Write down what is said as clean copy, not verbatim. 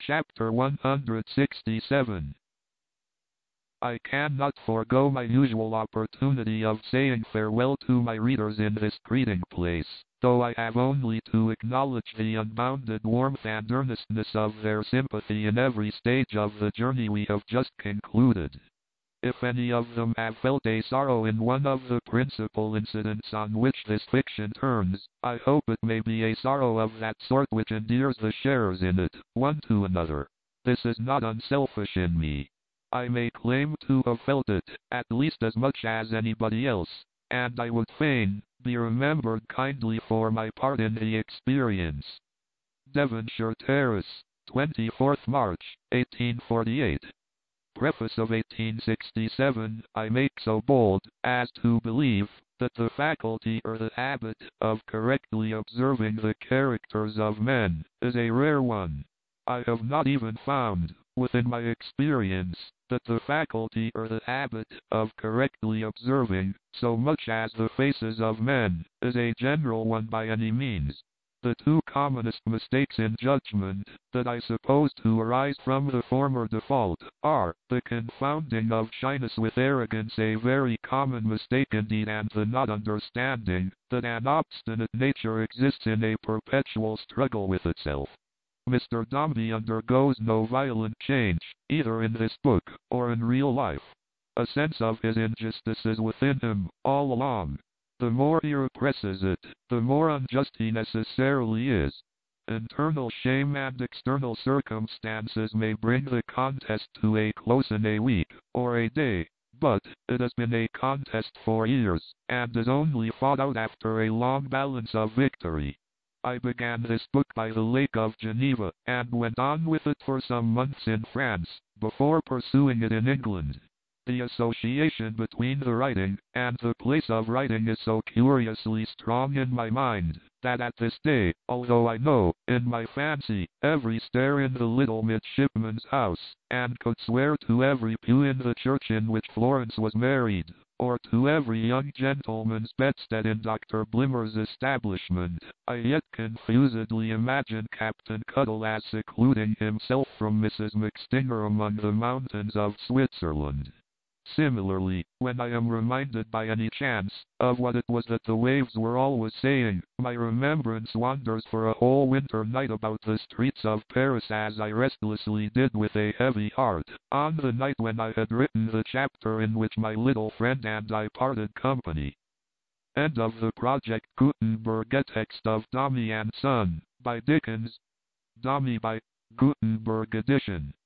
Chapter 167. I cannot forego my usual opportunity of saying farewell to my readers in this greeting place, though I have only to acknowledge the unbounded warmth and earnestness of their sympathy in every stage of the journey we have just concluded. If any of them have felt a sorrow in one of the principal incidents on which this fiction turns, I hope it may be a sorrow of that sort which endears the sharers in it, one to another. This is not unselfish in me. I may claim to have felt it, at least as much as anybody else, and I would fain be remembered kindly for my part in the experience. Devonshire Terrace, 24th March, 1848. Preface of 1867, I make so bold as to believe that the faculty or the habit of correctly observing the characters of men is a rare one. I have not even found, within my experience, that the faculty or the habit of correctly observing so much as the faces of men is a general one by any means. The two commonest mistakes in judgment that I suppose to arise from the former default are the confounding of shyness with arrogance, a very common mistake indeed, and the not understanding that an obstinate nature exists in a perpetual struggle with itself. Mr. Dombey undergoes no violent change, either in this book or in real life. A sense of his injustice is within him all along. The more he represses it, the more unjust he necessarily is. Internal shame and external circumstances may bring the contest to a close in a week or a day, but it has been a contest for years, and is only fought out after a long balance of victory. I began this book by the Lake of Geneva, and went on with it for some months in France, before pursuing it in England. The association between the writing and the place of writing is so curiously strong in my mind, that at this day, although I know, in my fancy, every stair in the little midshipman's house, and could swear to every pew in the church in which Florence was married, or to every young gentleman's bedstead in Dr. Blimmer's establishment, I yet confusedly imagine Captain Cuttle as secluding himself from Mrs. McStinger among the mountains of Switzerland. Similarly, when I am reminded by any chance of what it was that the waves were always saying, my remembrance wanders for a whole winter night about the streets of Paris, as I restlessly did with a heavy heart, on the night when I had written the chapter in which my little friend and I parted company. End of the project Gutenberg. Text of Dombey and Son, by Dickens. Dombey by Gutenberg edition.